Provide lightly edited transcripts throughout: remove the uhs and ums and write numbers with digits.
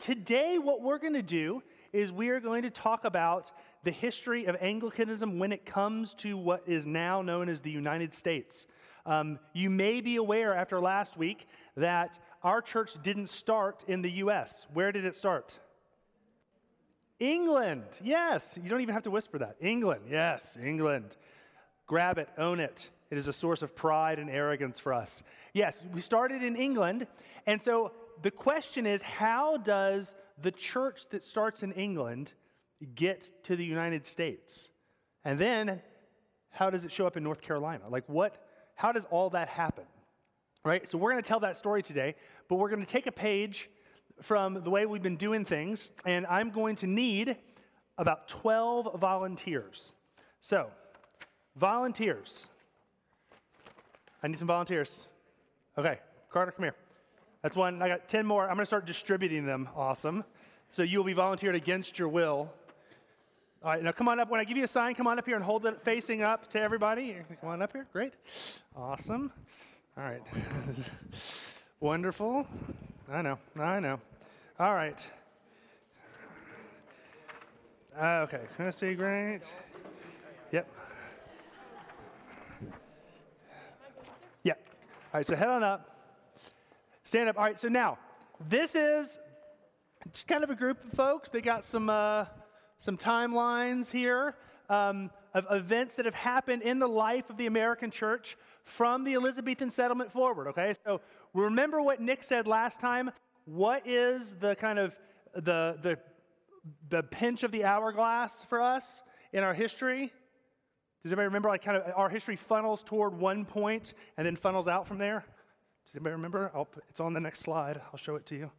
today what we're going to do is we are going to talk about the history of Anglicanism when it comes to what is now known as the United States. You may be aware after last week that our church didn't start in the U.S. Where did it start? England. Yes. You don't even have to whisper that. England. Yes, England. Grab it. Own it. It is a source of pride and arrogance for us. Yes, we started in England. And so the question is, how does the church that starts in England get to the United States? And then how does it show up in North Carolina? How does all that happen? Right? So we're going to tell that story today, but we're going to take a page from the way we've been doing things, and I'm going to need about 12 volunteers. So, volunteers. I need some volunteers. Okay, Carter, come here. That's one. I got 10 more. I'm going to start distributing them. Awesome. So you will be volunteered against your will. All right, now come on up. When I give you a sign, come on up here and hold it facing up to everybody. Come on up here. Great. Awesome. All right. Wonderful. I know. All right. Okay. Can I see? Great. Yep. Yep. All right, so head on up. Stand up. All right, so now, this is just kind of a group of folks. They got some timelines here of events that have happened in the life of the American church from the Elizabethan settlement forward, okay? So remember what Nick said last time. What is the kind of the pinch of the hourglass for us in our history? Does anybody remember, kind of our history funnels toward one point and then funnels out from there? Does anybody remember? It's on the next slide. I'll show it to you.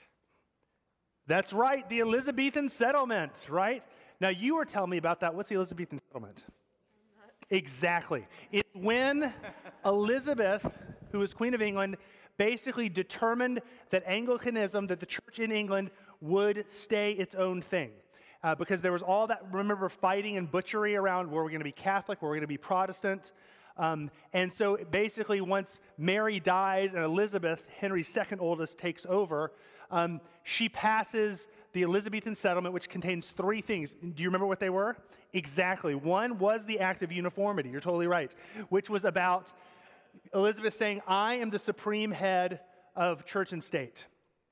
That's right, the Elizabethan settlement, right? Now, you were telling me about that. What's the Elizabethan settlement? Exactly. It's when Elizabeth, who was Queen of England, basically determined that Anglicanism, that the church in England would stay its own thing. Because there was all that, remember, fighting and butchery around were we going to be Catholic, were we going to be Protestant? And so basically once Mary dies and Elizabeth, Henry's second oldest, takes over, she passes the Elizabethan settlement, which contains three things. Do you remember what they were? Exactly. One was the Act of Uniformity. You're totally right. Which was about Elizabeth saying, I am the supreme head of church and state.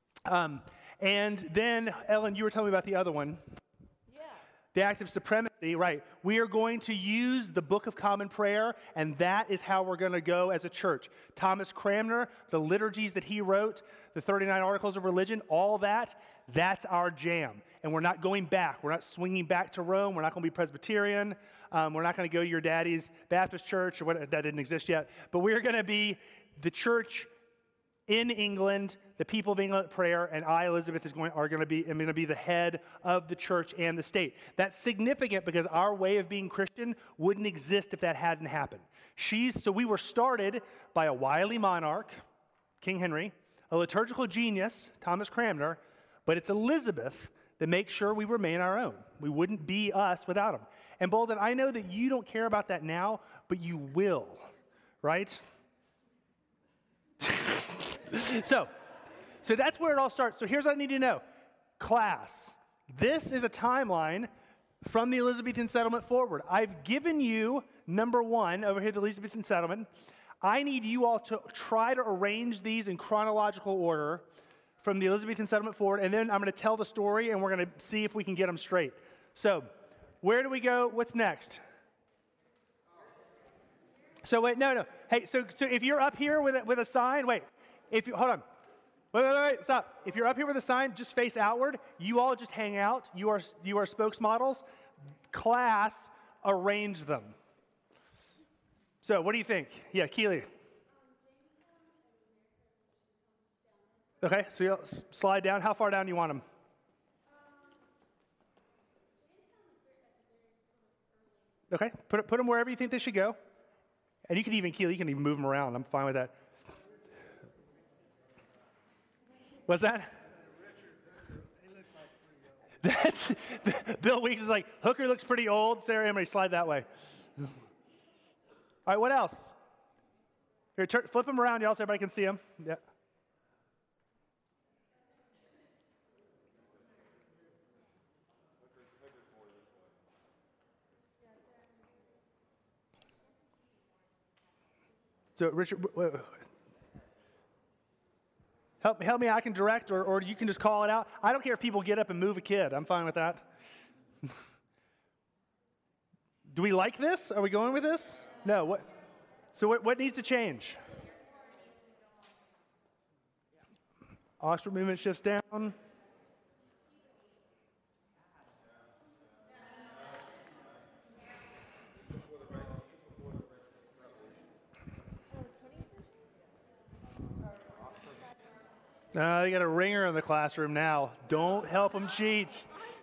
And then, Ellen, you were telling me about the other one. The Act of Supremacy, right. We are going to use the Book of Common Prayer, and that is how we're going to go as a church. Thomas Cranmer, the liturgies that he wrote, the 39 Articles of Religion, all that's our jam. And we're not going back. We're not swinging back to Rome. We're not going to be Presbyterian. We're not going to go to your daddy's Baptist church, or what, that didn't exist yet. But we're going to be the church in England, the people of England at prayer, and I, Elizabeth, am going to be the head of the church and the state. That's significant because our way of being Christian wouldn't exist if that hadn't happened. So we were started by a wily monarch, King Henry, a liturgical genius, Thomas Cranmer, but it's Elizabeth that makes sure we remain our own. We wouldn't be us without him. And Bolden, I know that you don't care about that now, but you will, right? So that's where it all starts. So here's what I need you to know. Class, this is a timeline from the Elizabethan settlement forward. I've given you number one over here, the Elizabethan settlement. I need you all to try to arrange these in chronological order from the Elizabethan settlement forward, and then I'm going to tell the story, and we're going to see if we can get them straight. So where do we go? What's next? So wait, no. Hey, so if you're up here with a sign, wait. Hold on. Wait, stop. If you're up here with a sign, just face outward. You all just hang out. You are spokesmodels. Class, arrange them. So what do you think? Yeah, Keely. Okay, so you'll slide down. How far down do you want them? Okay, put them wherever you think they should go. And you can even, Keely, you can even move them around. I'm fine with that. What's that? That's Bill Weeks is like, Hooker looks pretty old. Sarah Emery, slide that way. All right, what else? Here, flip them around, y'all, so everybody can see them. Yeah. So Richard, help me. I can direct, or you can just call it out. I don't care if people get up and move a kid. I'm fine with that. Do we like this? Are we going with this? No. What? So what needs to change? Oxford movement shifts down. You got a ringer in the classroom now. Don't help them cheat.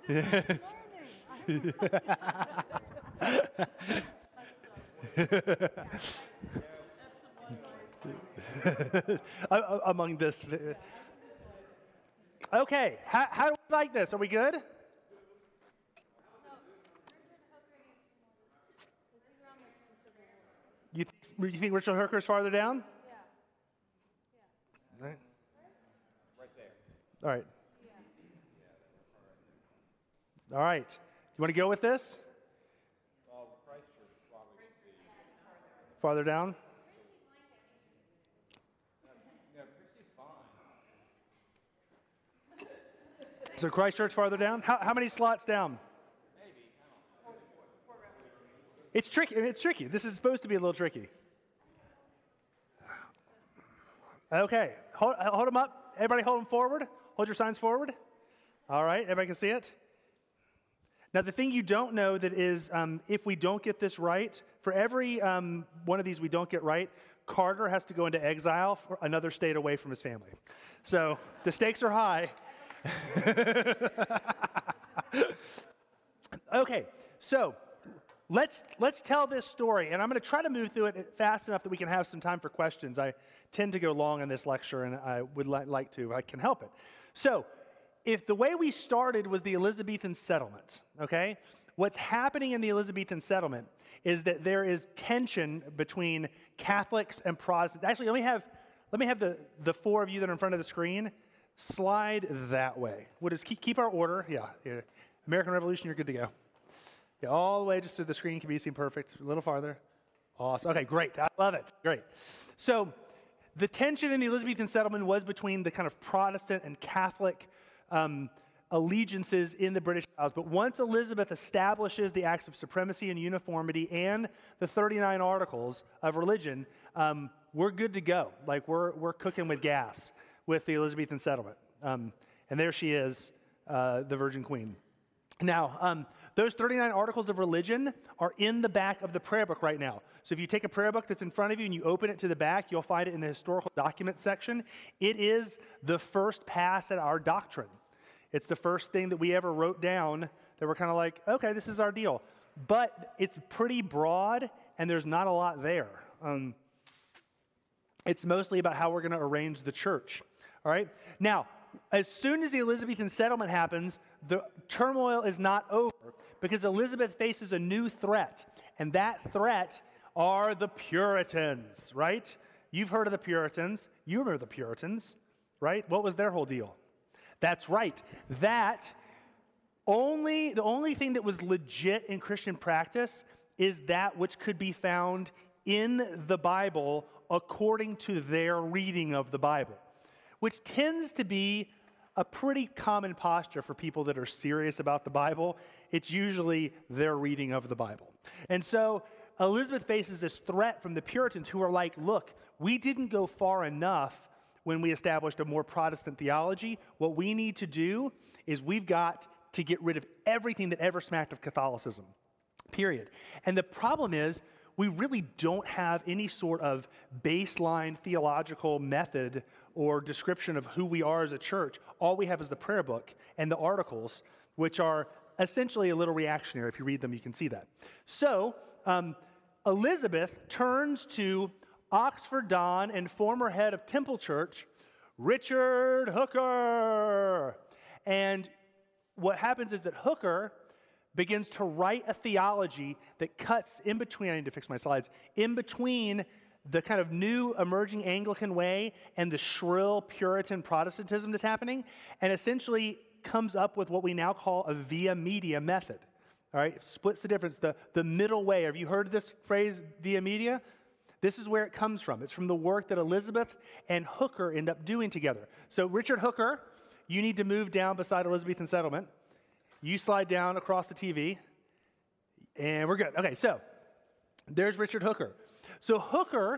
Among this. Okay, how do we like this? Are we good? You think Richard Hooker's farther down? Yeah. Right. Right there. All right. Yeah. All right. You want to go with this? Farther down? So Christ Church farther down? How many slots down? It's tricky. It's tricky. This is supposed to be a little tricky. Okay. Hold them up. Everybody hold them forward. Hold your signs forward. All right. Everybody can see it. Now, the thing you don't know that is, if we don't get this right, for every one of these we don't get right, Carter has to go into exile for another state away from his family. So the stakes are high. Okay, so let's tell this story, and I'm going to try to move through it fast enough that we can have some time for questions. I tend to go long in this lecture, and I would like to. I can help it. So, if the way we started was the Elizabethan settlement, okay, what's happening in the Elizabethan settlement is that there is tension between Catholics and Protestants. Actually, let me have the four of you that are in front of the screen slide that way. We'll just keep our order. Yeah. American Revolution, you're good to go. Yeah, all the way just so the screen can be seen perfect. A little farther. Awesome. Okay, great. I love it. Great. So the tension in the Elizabethan settlement was between the kind of Protestant and Catholic allegiances in the British Isles. But once Elizabeth establishes the acts of supremacy and uniformity and the 39 articles of religion, we're good to go. Like we're cooking with gas with the Elizabethan settlement. And there she is, the Virgin Queen. Now, those 39 articles of religion are in the back of the prayer book right now. So if you take a prayer book that's in front of you and you open it to the back, you'll find it in the historical documents section. It is the first pass at our doctrine. It's the first thing that we ever wrote down that we're kind of like, okay, this is our deal. But it's pretty broad, and there's not a lot there. It's mostly about how we're going to arrange the church. All right? Now, as soon as the Elizabethan settlement happens, the turmoil is not over because Elizabeth faces a new threat, and that threat are the Puritans, right? You've heard of the Puritans. You remember the Puritans, right? What was their whole deal? That's right. The only thing that was legit in Christian practice is that which could be found in the Bible according to their reading of the Bible, which tends to be a pretty common posture for people that are serious about the Bible. It's usually their reading of the Bible. And so Elizabeth faces this threat from the Puritans who are like, look, we didn't go far enough when we established a more Protestant theology. What we need to do is we've got to get rid of everything that ever smacked of Catholicism, period. And the problem is we really don't have any sort of baseline theological method or description of who we are as a church. All we have is the prayer book and the articles, which are essentially a little reactionary. If you read them, you can see that. So Elizabeth turns to Oxford Don and former head of Temple Church, Richard Hooker. And what happens is that Hooker begins to write a theology that cuts in between, I need to fix my slides, in between the kind of new emerging Anglican way and the shrill Puritan Protestantism that's happening, and essentially comes up with what we now call a via media method. All right, splits the difference, the middle way. Have you heard this phrase, via media? This is where it comes from. It's from the work that Elizabeth and Hooker end up doing together. So Richard Hooker, you need to move down beside Elizabethan Settlement. You slide down across the TV, and we're good. Okay, so there's Richard Hooker. So Hooker,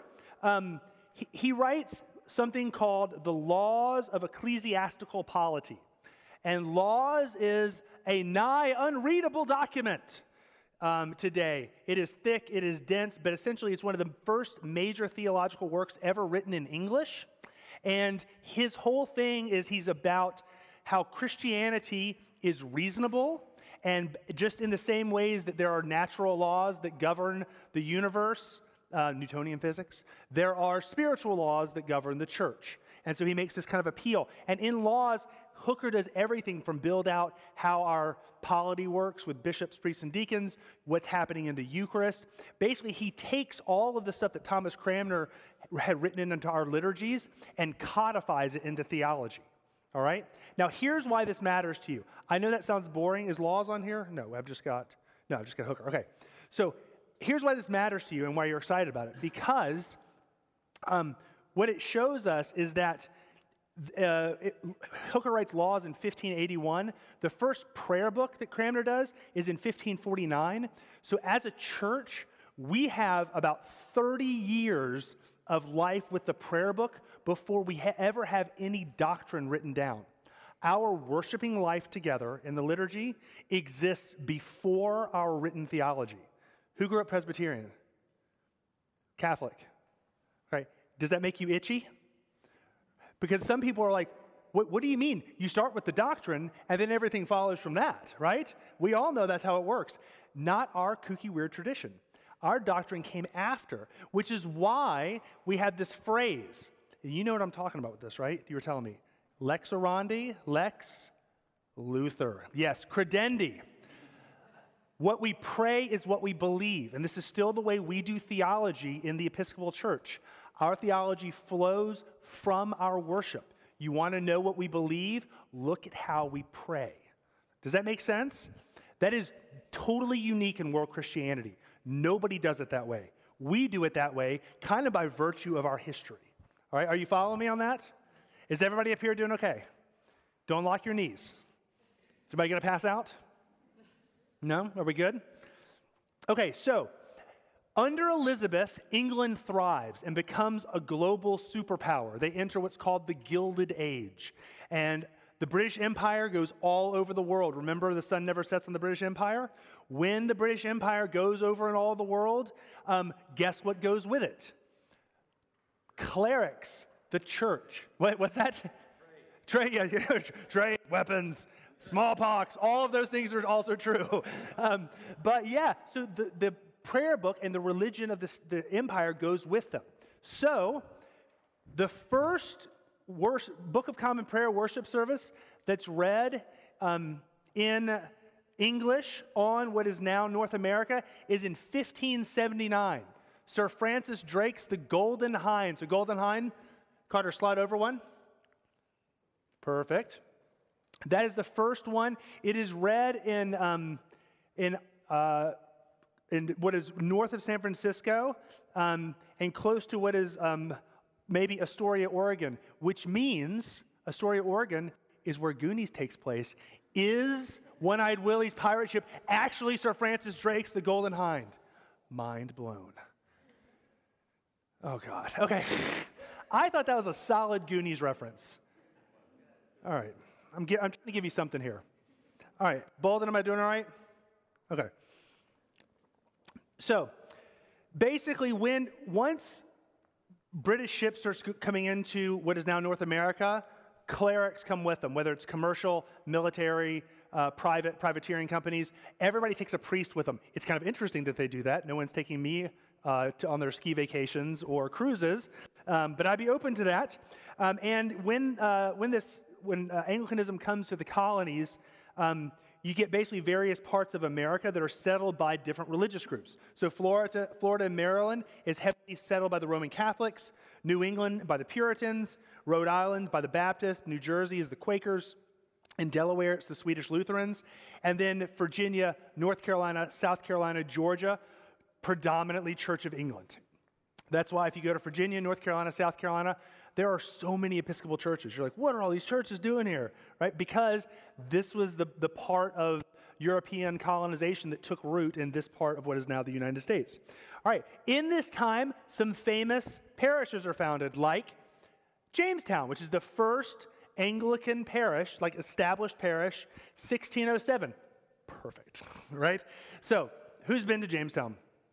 he writes something called the Laws of Ecclesiastical Polity. And Laws is a nigh unreadable document today. It is thick, it is dense, but essentially it's one of the first major theological works ever written in English. And his whole thing is he's about how Christianity is reasonable, and just in the same ways that there are natural laws that govern the universe, Newtonian physics, there are spiritual laws that govern the church. And so he makes this kind of appeal. And in Laws, Hooker does everything from build out how our polity works with bishops, priests, and deacons, what's happening in the Eucharist. Basically, he takes all of the stuff that Thomas Cranmer had written into our liturgies and codifies it into theology. All right? Now, here's why this matters to you. I know that sounds boring. Is Laws on here? No, I've just got Hooker. Okay. So here's why this matters to you and why you're excited about it. Because what it shows us is that Hooker writes Laws in 1581. The first prayer book that Cranmer does is in 1549. So as a church, we have about 30 years of life with the prayer book before we ever have any doctrine written down. Our worshiping life together in the liturgy exists before our written theology. Who grew up Presbyterian? Catholic. Right? Does that make you itchy? Because some people are like, what do you mean? You start with the doctrine and then everything follows from that, right? We all know that's how it works. Not our kooky, weird tradition. Our doctrine came after, which is why we have this phrase. You know what I'm talking about with this, right? You were telling me. Lex orandi, lex Luther. Yes, credendi. What we pray is what we believe. And this is still the way we do theology in the Episcopal Church. Our theology flows from our worship. You want to know what we believe? Look at how we pray. Does that make sense? That is totally unique in world Christianity. Nobody does it that way. We do it that way kind of by virtue of our history. All right, are you following me on that? Is everybody up here doing okay? Don't lock your knees. Is everybody going to pass out? No? Are we good? Okay, so under Elizabeth, England thrives and becomes a global superpower. They enter what's called the Gilded Age. And the British Empire goes all over the world. Remember, the sun never sets on the British Empire? When the British Empire goes over in all the world, guess what goes with it? Clerics, the church. What's that? Trade. Trade, weapons, smallpox, all of those things are also true. But yeah, so the prayer book and the religion of the empire goes with them. So the first Book of Common Prayer worship service that's read in English on what is now North America is in 1579. Sir Francis Drake's The Golden Hind. So Golden Hind, Carter, slide over one. Perfect. That is the first one. It is read in what is north of San Francisco and close to what is maybe Astoria, Oregon, which means Astoria, Oregon is where Goonies takes place. Is One-Eyed Willie's pirate ship actually Sir Francis Drake's The Golden Hind? Mind blown. Oh, God. Okay. I thought that was a solid Goonies reference. All right. I'm trying to give you something here. All right. Bolden, am I doing all right? Okay. So, basically, once British ships start coming into what is now North America, clerics come with them, whether it's commercial, military, privateering companies. Everybody takes a priest with them. It's kind of interesting that they do that. No one's taking me on their ski vacations or cruises, but I'd be open to that. And when Anglicanism comes to the colonies, you get basically various parts of America that are settled by different religious groups. So Florida and Maryland is heavily settled by the Roman Catholics, New England by the Puritans, Rhode Island by the Baptists, New Jersey is the Quakers, in Delaware it's the Swedish Lutherans, and then Virginia, North Carolina, South Carolina, Georgia, predominantly Church of England. That's why if you go to Virginia, North Carolina, South Carolina, there are so many Episcopal churches. You're like, what are all these churches doing here, right? Because this was the part of European colonization that took root in this part of what is now the United States. All right, in this time, some famous parishes are founded, like Jamestown, which is the first Anglican parish, like established parish, 1607. Perfect, right? So, who's been to Jamestown?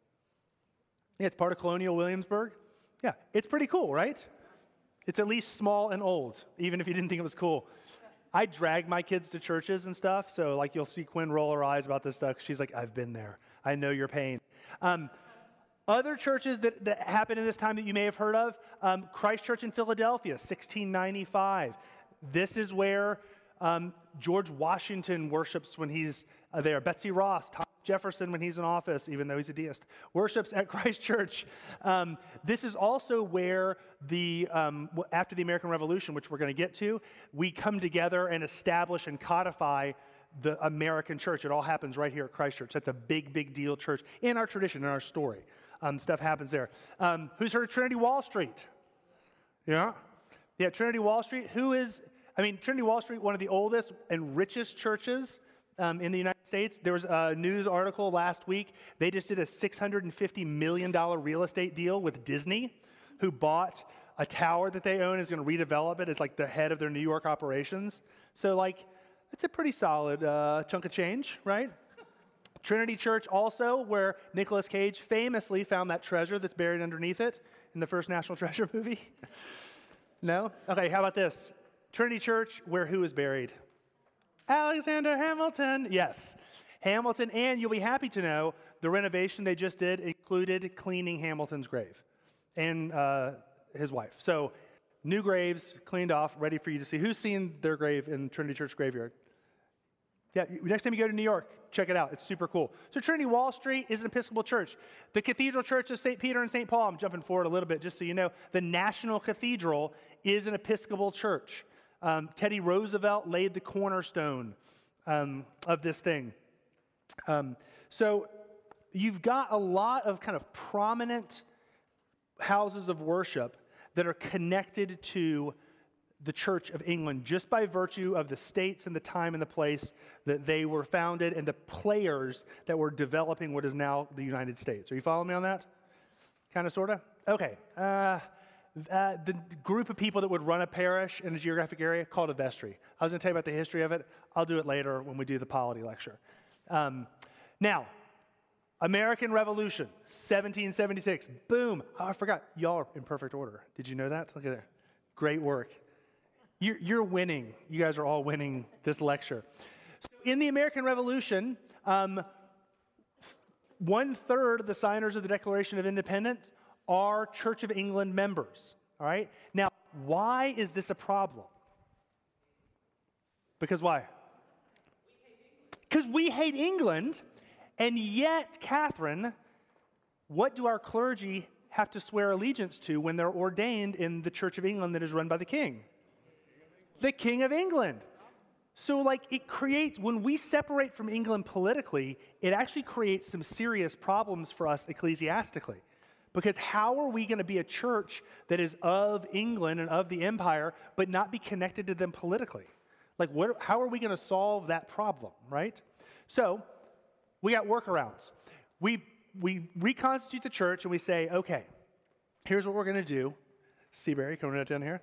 Yeah, it's part of colonial Williamsburg. Yeah, it's pretty cool, right? It's at least small and old, even if you didn't think it was cool. I drag my kids to churches and stuff, so like you'll see Quinn roll her eyes about this stuff. She's like, I've been there. I know your pain. Other churches that happened in this time that you may have heard of, Christ Church in Philadelphia, 1695. This is where George Washington worships when he's there. Betsy Ross, Thomas Jefferson when he's in office, even though he's a deist, worships at Christ Church. This is also where after the American Revolution, which we're going to get to, we come together and establish and codify the American church. It all happens right here at Christ Church. That's a big, big deal church in our tradition, in our story. Stuff happens there. Who's heard of Trinity Wall Street? Yeah? Yeah, Trinity Wall Street. Trinity Wall Street, one of the oldest and richest churches in the United States. There was a news article last week. They just did a $650 million real estate deal with Disney, who bought a tower that they own and is going to redevelop it as like the head of their New York operations. So like, it's a pretty solid chunk of change, right? Trinity Church also, where Nicolas Cage famously found that treasure that's buried underneath it in the first National Treasure movie. No? Okay, how about this? Trinity Church, where who is buried? Alexander Hamilton. Yes. Hamilton, and you'll be happy to know the renovation they just did included cleaning Hamilton's grave and his wife. So new graves, cleaned off, ready for you to see. Who's seen their grave in Trinity Church graveyard? Yeah, next time you go to New York, check it out. It's super cool. So Trinity Wall Street is an Episcopal church. The Cathedral Church of St. Peter and St. Paul, I'm jumping forward a little bit just so you know, the National Cathedral is an Episcopal church. Teddy Roosevelt laid the cornerstone of this thing. So you've got a lot of kind of prominent houses of worship that are connected to the Church of England just by virtue of the states and the time and the place that they were founded and the players that were developing what is now the United States. Are you following me on that? Kind of, sort of? Okay. The group of people that would run a parish in a geographic area called a vestry. I was going to tell you about the history of it. I'll do it later when we do the polity lecture. Now, American Revolution, 1776. Boom. Oh, I forgot. Y'all are in perfect order. Did you know that? Look at there. Great work. You're winning. You guys are all winning this lecture. So in the American Revolution, 1/3 of the signers of the Declaration of Independence are Church of England members. All right? Now, why is this a problem? Because why? Because we hate England, and yet, Catherine, what do our clergy have to swear allegiance to when they're ordained in the Church of England that is run by the King? The King of England. So like it creates, when we separate from England politically, it actually creates some serious problems for us ecclesiastically. Because how are we going to be a church that is of England and of the empire, but not be connected to them politically? Like how are we going to solve that problem, right? So we got workarounds. We reconstitute the church and we say, okay, here's what we're going to do. Seabury, coming right down here.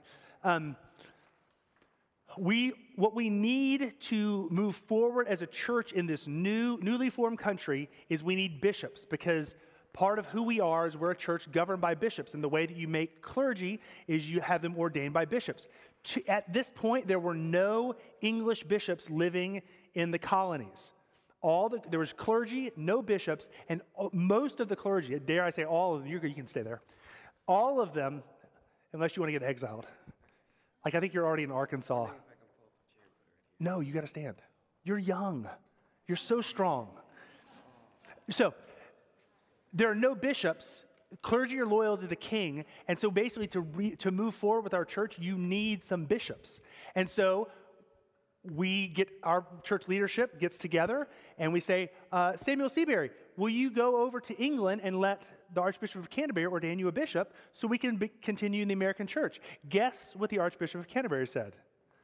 What we need to move forward as a church in this newly formed country is we need bishops, because part of who we are is we're a church governed by bishops, and the way that you make clergy is you have them ordained by bishops. At this point, there were no English bishops living in the colonies. There was clergy, no bishops, and most of the clergy, dare I say all of them, you can stay there, all of them, unless you want to get exiled. Like, I think you're already in Arkansas. No, you got to stand. You're young. You're so strong. So, there are no bishops. Clergy are loyal to the king. And so, basically, to move forward with our church, you need some bishops. And so, our church leadership gets together and we say, Samuel Seabury, will you go over to England and let the Archbishop of Canterbury ordain you a bishop so we can continue in the American church? Guess what the Archbishop of Canterbury said?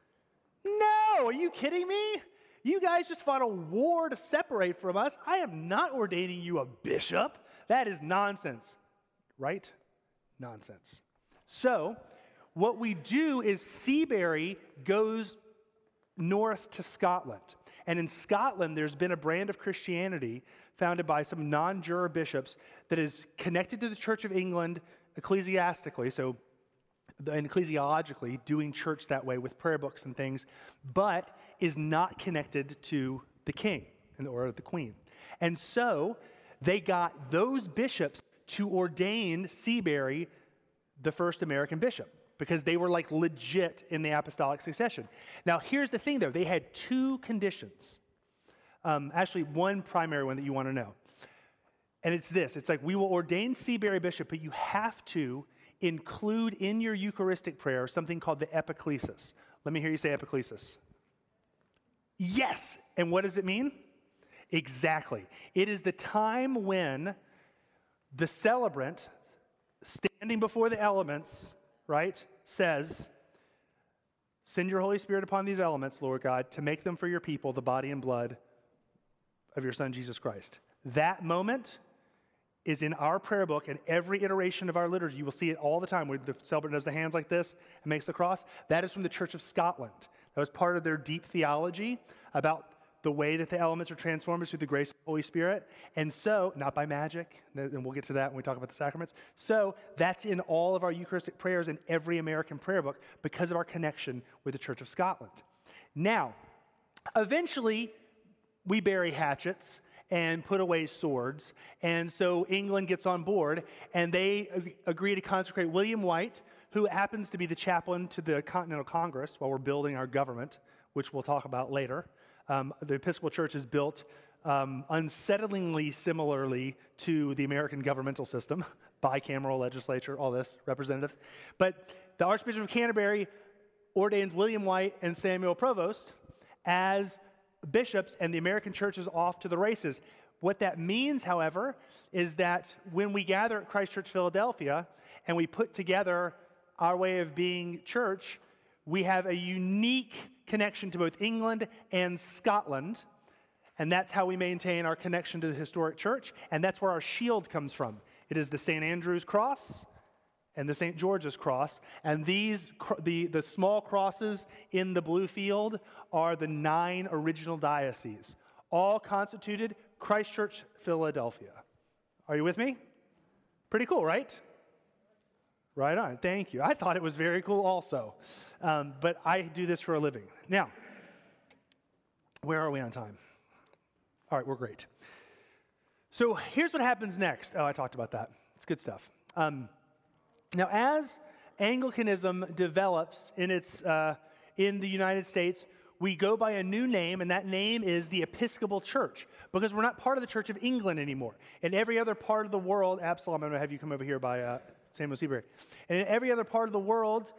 No, are you kidding me? You guys just fought a war to separate from us. I am not ordaining you a bishop. That is nonsense, right? Nonsense. So what we do is Seabury goes north to Scotland. And in Scotland, there's been a brand of Christianity founded by some non-juror bishops that is connected to the Church of England ecclesiastically, and ecclesiologically, doing church that way with prayer books and things, but is not connected to the king or the queen. And so they got those bishops to ordain Seabury the first American bishop, because they were like legit in the apostolic succession. Now, here's the thing, though. They had two conditions. Actually, one primary one that you want to know. And it's this. It's like, we will ordain Seabury bishop, but you have to include in your Eucharistic prayer something called the epiclesis. Let me hear you say epiclesis. Yes. And what does it mean? Exactly. It is the time when the celebrant, standing before the elements, right, says, send your Holy Spirit upon these elements, Lord God, to make them for your people the body and blood of your Son, Jesus Christ. That moment is in our prayer book, and every iteration of our liturgy. You will see it all the time where the celebrant does the hands like this and makes the cross. That is from the Church of Scotland. That was part of their deep theology about the way that the elements are transformed through the grace of the Holy Spirit. And so, not by magic, and we'll get to that when we talk about the sacraments. So that's in all of our Eucharistic prayers in every American prayer book because of our connection with the Church of Scotland. Now, eventually, we bury hatchets and put away swords. And so England gets on board, and they agree to consecrate William White, who happens to be the chaplain to the Continental Congress while we're building our government, which we'll talk about later. The Episcopal Church is built unsettlingly similarly to the American governmental system, bicameral legislature, all this, representatives. But the Archbishop of Canterbury ordains William White and Samuel Provost as bishops, and the American church is off to the races. What that means, however, is that when we gather at Christ Church Philadelphia and we put together our way of being church, we have a unique connection to both England and Scotland, and that's how we maintain our connection to the historic church, and that's where our shield comes from. It is the St. Andrew's cross and the St. George's cross, and these, the small crosses in the blue field are the 9 original dioceses, all constituted Christ Church Philadelphia. Are you with me? Pretty cool, right? Right on, thank you. I thought it was very cool also, but I do this for a living. Now, where are we on time? All right, we're great. So here's what happens next. Oh, I talked about that. It's good stuff. Now, as Anglicanism develops in the United States, we go by a new name, and that name is the Episcopal Church, because we're not part of the Church of England anymore. In every other part of the world, Absalom, I'm going to have you come over here by Samuel Seabury. And in every other part of the world,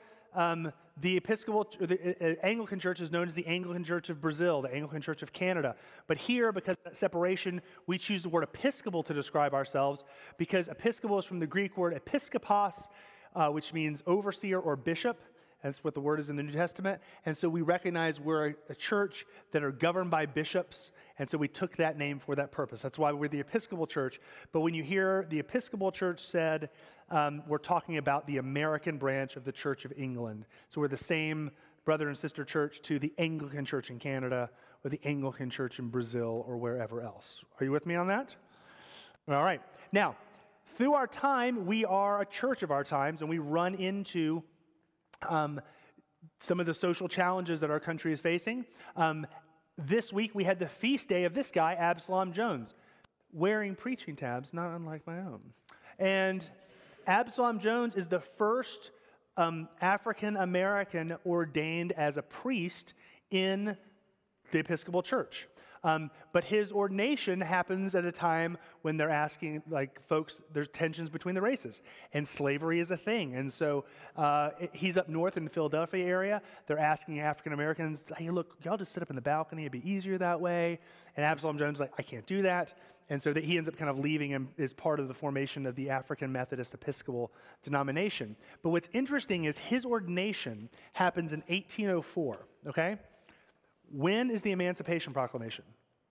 the Anglican Church is known as the Anglican Church of Brazil, the Anglican Church of Canada. But here, because of that separation, we choose the word Episcopal to describe ourselves, because Episcopal is from the Greek word episkopos, which means overseer or bishop. That's what the word is in the New Testament. And so we recognize we're a church that are governed by bishops, and so we took that name for that purpose. That's why we're the Episcopal Church. But when you hear the Episcopal Church said, we're talking about the American branch of the Church of England. So we're the same brother and sister church to the Anglican Church in Canada or the Anglican Church in Brazil or wherever else. Are you with me on that? All right. Now, through our time, we are a church of our times, and we run into some of the social challenges that our country is facing. This week, we had the feast day of this guy, Absalom Jones, wearing preaching tabs, not unlike my own. And Absalom Jones is the first African-American ordained as a priest in the Episcopal Church. But his ordination happens at a time when they're asking, like, folks, there's tensions between the races, and slavery is a thing. And so he's up north in the Philadelphia area. They're asking African Americans, hey, look, y'all just sit up in the balcony. It'd be easier that way. And Absalom Jones is like, I can't do that. And so that he ends up kind of leaving and is part of the formation of the African Methodist Episcopal denomination. But what's interesting is his ordination happens in 1804, okay? When is the Emancipation Proclamation?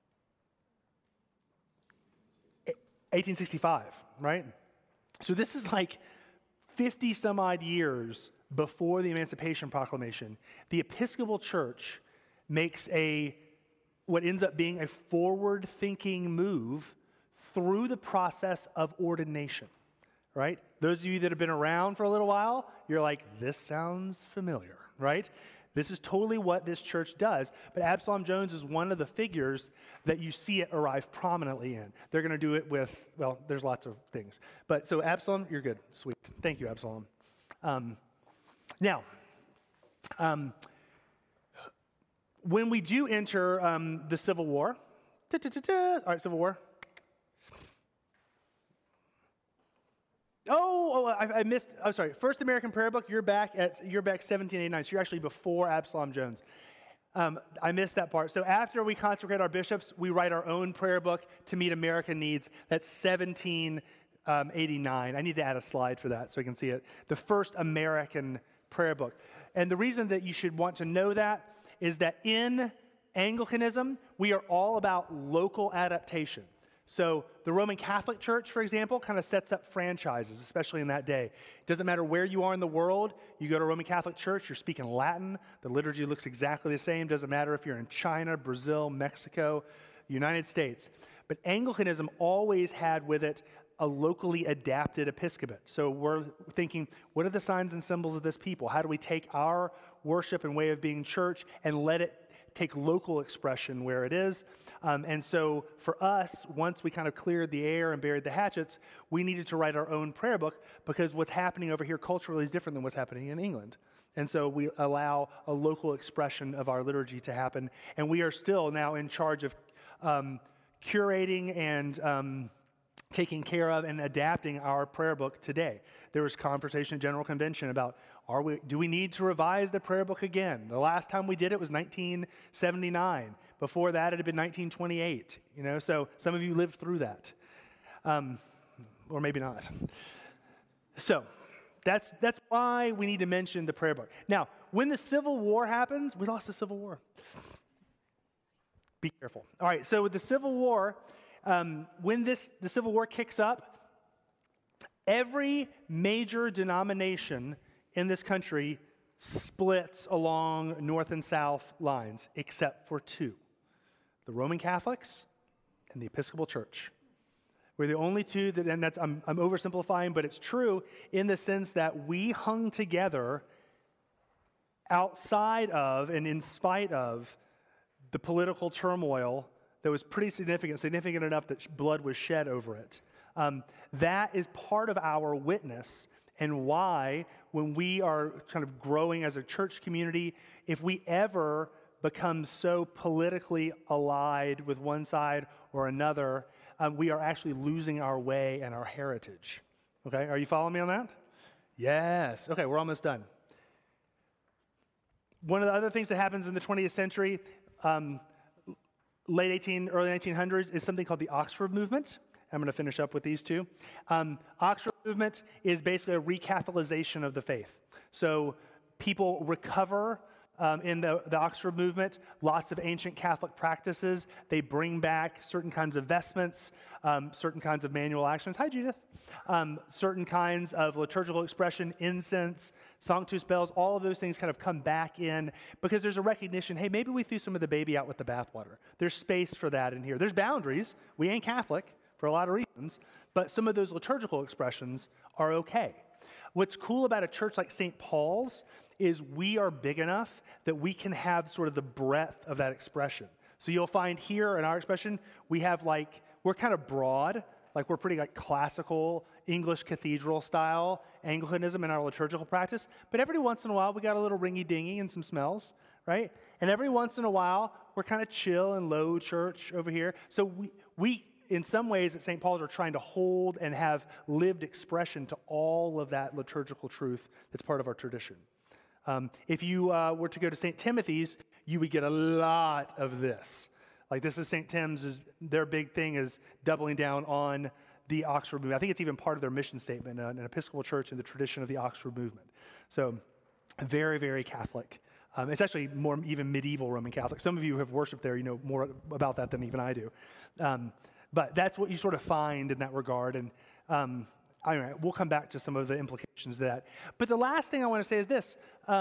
1865, right? So this is like 50 some odd years before the Emancipation Proclamation. The Episcopal Church makes what ends up being a forward-thinking move through the process of ordination, right? Those of you that have been around for a little while, you're like, this sounds familiar, right? This is totally what this church does. But Absalom Jones is one of the figures that you see it arrive prominently in. They're going to do it with, well, there's lots of things. But so Absalom, you're good. Sweet. Thank you, Absalom. Now, when we do enter the Civil War, all right, Civil War. I missed. I'm sorry. First American Prayer Book. You're back 1789. So you're actually before Absalom Jones. I missed that part. So after we consecrate our bishops, we write our own prayer book to meet American needs. That's 1789. I need to add a slide for that so I can see it. The first American prayer book. And the reason that you should want to know that is that in Anglicanism, we are all about local adaptation. So the Roman Catholic Church, for example, kind of sets up franchises, especially in that day. It doesn't matter where you are in the world. You go to a Roman Catholic Church, you're speaking Latin. The liturgy looks exactly the same. Doesn't matter if you're in China, Brazil, Mexico, United States. But Anglicanism always had with it a locally adapted episcopate. So we're thinking, what are the signs and symbols of this people? How do we take our worship and way of being church and let it take local expression where it is? And so for us, once we kind of cleared the air and buried the hatchets, we needed to write our own prayer book because what's happening over here culturally is different than what's happening in England. And so we allow a local expression of our liturgy to happen. And we are still now in charge of curating and taking care of and adapting our prayer book today. There was conversation at General Convention about, do we need to revise the prayer book again? The last time we did it was 1979. Before that, it had been 1928. So some of you lived through that, or maybe not. So that's why we need to mention the prayer book. Now, when the Civil War happens, we lost the Civil War. Be careful. All right, so with the Civil War, when the Civil War kicks up, every major denomination in this country splits along north and south lines, except for two: the Roman Catholics and the Episcopal Church. We're the only two that, and that's, I'm oversimplifying, but it's true in the sense that we hung together outside of and in spite of the political turmoil that was pretty significant enough that blood was shed over it. That is part of our witness, and why, when we are kind of growing as a church community, if we ever become so politically allied with one side or another, we are actually losing our way and our heritage. Okay, are you following me on that? Yes. Okay, we're almost done. One of the other things that happens in the 20th century, late early 1900s, is something called the Oxford Movement. I'm going to finish up with these two. Oxford Movement is basically a recatholicization of the faith. So people recover in the Oxford Movement lots of ancient Catholic practices. They bring back certain kinds of vestments, certain kinds of manual actions. Hi, Judith. Certain kinds of liturgical expression, incense, sanctus bells, all of those things kind of come back in because there's a recognition, hey, maybe we threw some of the baby out with the bathwater. There's space for that in here. There's boundaries. We ain't Catholic for a lot of reasons, but some of those liturgical expressions are okay. What's cool about a church like St. Paul's is we are big enough that we can have sort of the breadth of that expression. So you'll find here in our expression, we're kind of broad, we're pretty classical English cathedral style Anglicanism in our liturgical practice, but every once in a while we got a little ringy-dingy and some smells, right? And every once in a while, we're kind of chill and low church over here. So we in some ways at St. Paul's are trying to hold and have lived expression to all of that liturgical truth that's part of our tradition. If you were to go to St. Timothy's, you would get a lot of this. Like this is St. Tim's, their big thing is doubling down on the Oxford movement. I think it's even part of their mission statement, an Episcopal church in the tradition of the Oxford movement. So very, very Catholic. It's actually more even medieval Roman Catholic. Some of you who have worshiped there, you know more about that than even I do. But that's what you sort of find in that regard. And anyway, we'll come back to some of the implications of that. But the last thing I want to say is this.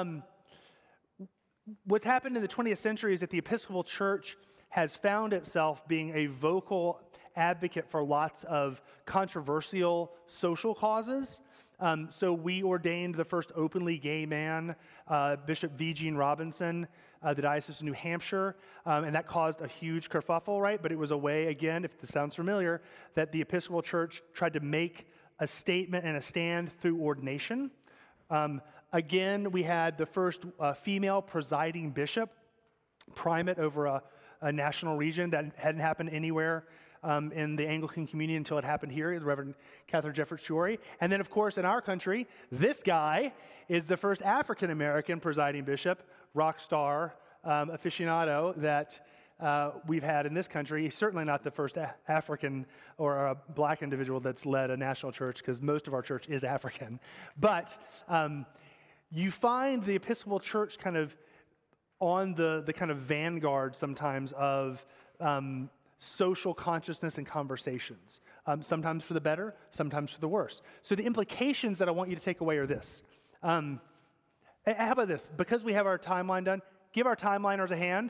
What's happened in the 20th century is that the Episcopal Church has found itself being a vocal advocate for lots of controversial social causes. So we ordained the first openly gay man, Bishop V. Gene Robinson, the Diocese of New Hampshire, and that caused a huge kerfuffle, right? But it was a way, again, if this sounds familiar, that the Episcopal Church tried to make a statement and a stand through ordination. Again, we had the first female presiding bishop, primate over a national region that hadn't happened anywhere in the Anglican communion until it happened here, the Reverend Catherine Jefferts Schori. And then, of course, in our country, this guy is the first African-American presiding bishop, rock star, aficionado that we've had in this country. He's certainly not the first African or a black individual that's led a national church, because most of our church is African. But you find the Episcopal Church kind of on the kind of vanguard sometimes of social consciousness and conversations, sometimes for the better, sometimes for the worse. So the implications that I want you to take away are this. How about this? Because we have our timeline done, give our timeliners a hand.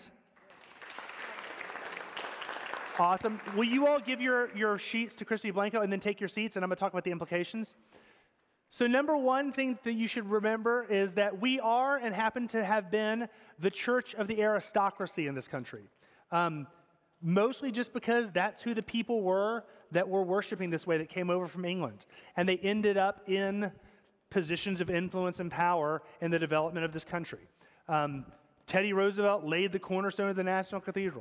Awesome. Will you all give your sheets to Christy Blanco and then take your seats, and I'm going to talk about the implications. So number one thing that you should remember is that we are and happen to have been the church of the aristocracy in this country. Mostly just because that's who the people were that were worshiping this way that came over from England. And they ended up in positions of influence and power in the development of this country. Teddy Roosevelt laid the cornerstone of the National Cathedral.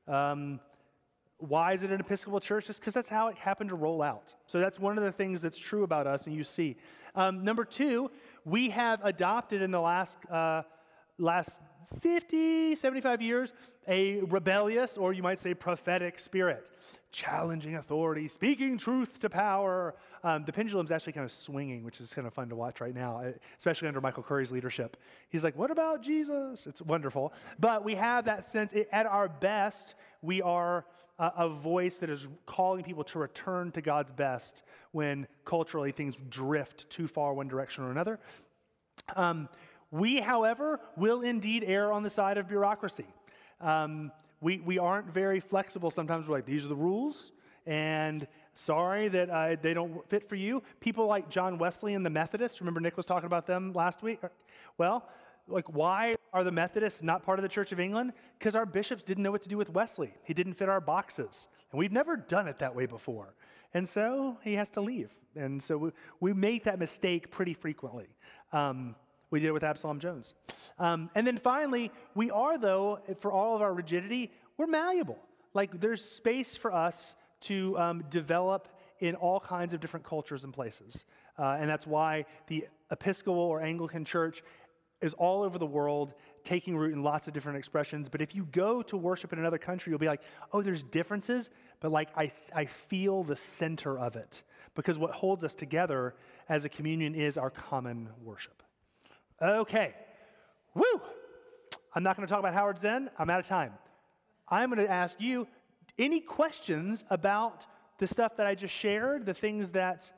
Why is it an Episcopal church? Just because that's how it happened to roll out. So that's one of the things that's true about us, and you see. Number two, we have adopted in the last 50, 75 years, a rebellious, or you might say prophetic spirit, challenging authority, speaking truth to power. The pendulum's actually kind of swinging, which is kind of fun to watch right now, especially under Michael Curry's leadership. He's like, what about Jesus? It's wonderful. But we have that sense, at our best, we are a voice that is calling people to return to God's best when culturally things drift too far one direction or another. We, however, will indeed err on the side of bureaucracy. We aren't very flexible. Sometimes we're like, these are the rules, and sorry that they don't fit for you. People like John Wesley and the Methodists, remember Nick was talking about them last week? Well, like, why are the Methodists not part of the Church of England? Because our bishops didn't know what to do with Wesley. He didn't fit our boxes, and we've never done it that way before. And so he has to leave. And so we make that mistake pretty frequently. We did it with Absalom Jones. And then finally, we are, though, for all of our rigidity, we're malleable. Like, there's space for us to develop in all kinds of different cultures and places. And that's why the Episcopal or Anglican Church is all over the world, taking root in lots of different expressions. But if you go to worship in another country, you'll be like, oh, there's differences, but like I feel the center of it. Because what holds us together as a communion is our common worship. Okay. Woo! I'm not going to talk about Howard Zen. I'm out of time. I'm going to ask you any questions about the stuff that I just shared, the things that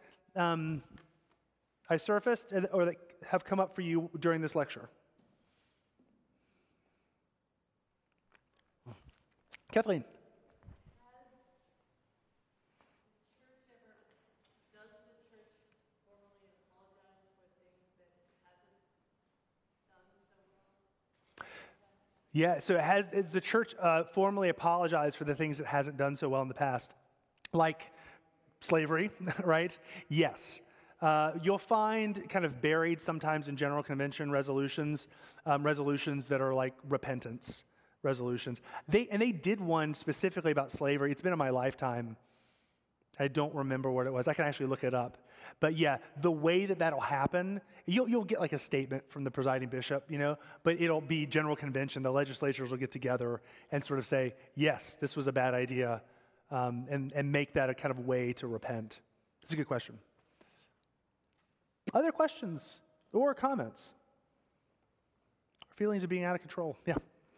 I surfaced or that have come up for you during this lecture. Kathleen. Yeah, so has the church formally apologized for the things it hasn't done so well in the past? Like slavery, right? Yes. You'll find kind of buried sometimes in General Convention resolutions, resolutions that are like repentance resolutions. They did one specifically about slavery. It's been in my lifetime. I don't remember what it was. I can actually look it up. But yeah, the way that that'll happen, you'll get like a statement from the presiding bishop, but it'll be General Convention. The legislatures will get together and sort of say, yes, this was a bad idea, and make that a kind of way to repent. It's a good question. Other questions or comments? Feelings of being out of control. Yeah.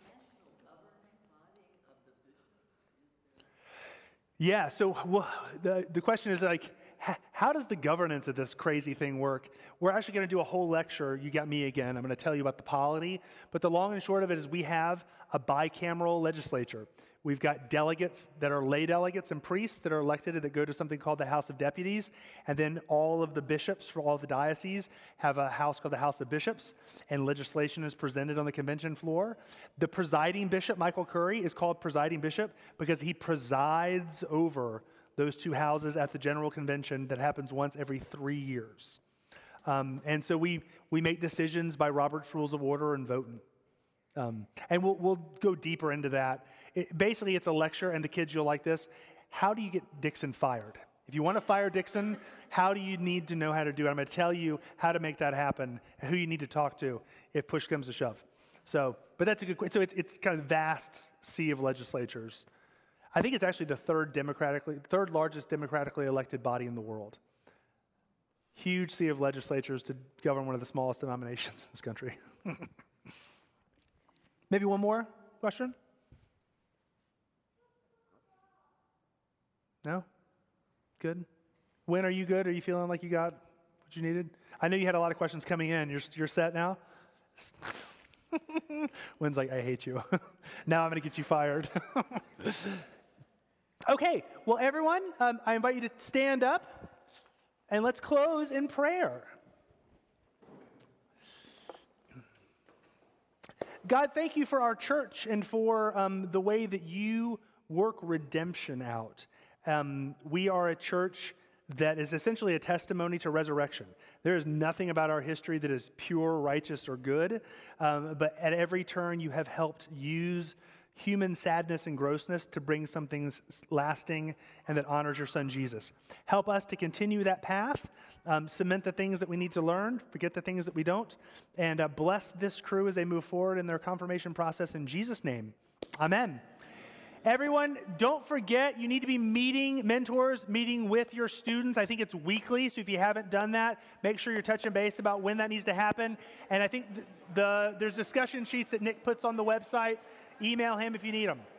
Yeah, so the question is like, how does the governance of this crazy thing work? We're actually going to do a whole lecture. You got me again. I'm going to tell you about the polity. But the long and short of it is we have a bicameral legislature. We've got delegates that are lay delegates and priests that are elected that go to something called the House of Deputies. And then all of the bishops for all the dioceses have a house called the House of Bishops. And legislation is presented on the convention floor. The presiding bishop, Michael Curry, is called presiding bishop because he presides over those two houses at the General Convention that happens once every 3 years. And so we make decisions by Robert's Rules of Order and voting. And we'll go deeper into that. Basically, it's a lecture, and the kids, you'll like this. How do you get Dixon fired? If you want to fire Dixon, how do you need to know how to do it? I'm going to tell you how to make that happen and who you need to talk to if push comes to shove. So, but that's a good question. So it's kind of vast sea of legislatures. I think it's actually the third largest democratically elected body in the world. Huge sea of legislatures to govern one of the smallest denominations in this country. Maybe one more question? No? Good? When are you good? Are you feeling like you got what you needed? I know you had a lot of questions coming in. You're set now? Wynn's like, I hate you. Now I'm going to get you fired. Okay, well, everyone, I invite you to stand up, and let's close in prayer. God, thank you for our church and for the way that you work redemption out. We are a church that is essentially a testimony to resurrection. There is nothing about our history that is pure, righteous, or good, but at every turn you have helped use human sadness and grossness to bring something lasting and that honors your son Jesus. Help us to continue that path, cement the things that we need to learn, forget the things that we don't, and bless this crew as they move forward in their confirmation process in Jesus' name. Amen. Everyone, don't forget, you need to be meeting with your students. I think it's weekly, so if you haven't done that, make sure you're touching base about when that needs to happen. And I think there's discussion sheets that Nick puts on the website. Email him if you need them.